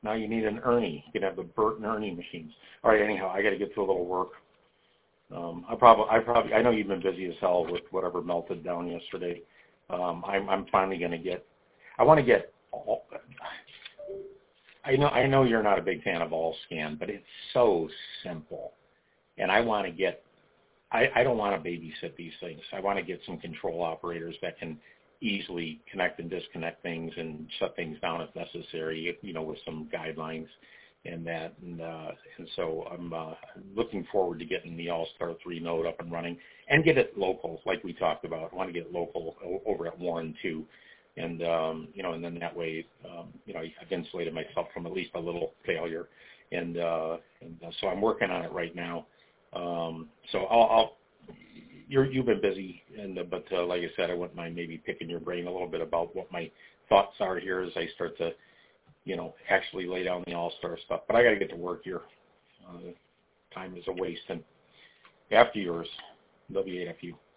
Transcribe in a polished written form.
Now you need an Ernie. You can have the Bert and Ernie machines. All right. Anyhow, I got to get to a little work. I know you've been busy as hell with whatever melted down yesterday. I'm finally going to get. I want to get. I know you're not a big fan of All-Scan, but it's so simple, and I want to get. I don't want to babysit these things. I want to get some control operators that can easily connect and disconnect things and shut things down if necessary, with some guidelines and that. And so I'm looking forward to getting the All-Star 3 node up and running and get it local, like we talked about. I want to get it local over at Warren, too. And, and then that way, I've insulated myself from at least a little failure. And so I'm working on it right now. So you've been busy, but like I said, I wouldn't mind maybe picking your brain a little bit about what my thoughts are here as I start to, actually lay down the All-Star stuff. But I got to get to work here. Time is a waste. And after yours, W8FU.